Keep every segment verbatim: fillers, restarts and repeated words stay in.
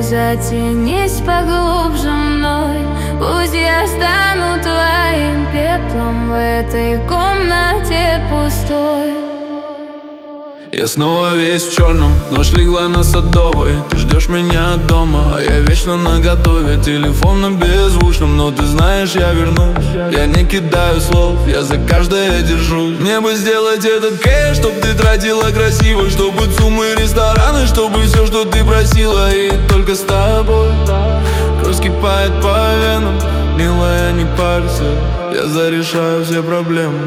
затянись поглубже мной. Пусть я стану твоим пеплом в этой комнате пустой. Я снова весь в черном, ночь легла на Садовой. Ты ждешь меня дома, а я вечно наготове. Телефон на беззвучном, но ты знаешь, я вернусь. Я не кидаю слов, я за каждое держусь. Мне бы сделать этот кэш, чтоб ты тратила красиво, чтобы цумы, рестораны, чтобы все, что ты просила. И только с тобой кровь скипает по венам. Милая, не парься, я зарешаю все проблемы.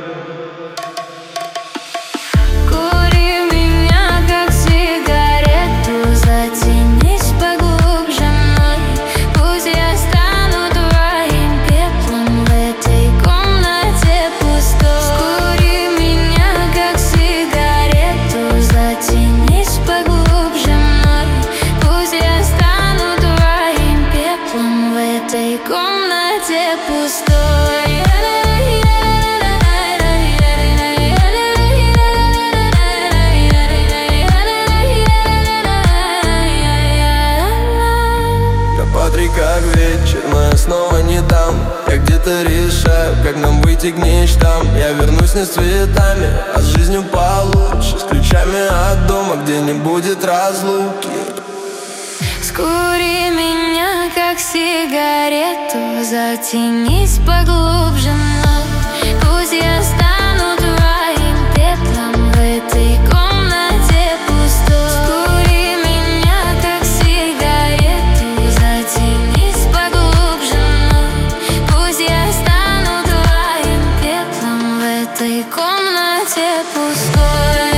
Комнате пустой. Я по три как вечер, но я снова не там. Я где-то решаю, как нам выйти к мечтам. Я вернусь не с цветами, а с жизнью получше, с ключами от дома, где не будет разлуки. Скури меня, как сигарету, затянись поглубже мной. Пусть я стану твоим пеплом в этой комнате пустой. Скури меня, как сигарету, затянись поглубже мной. Пусть я стану твоим пеплом в этой комнате пустой.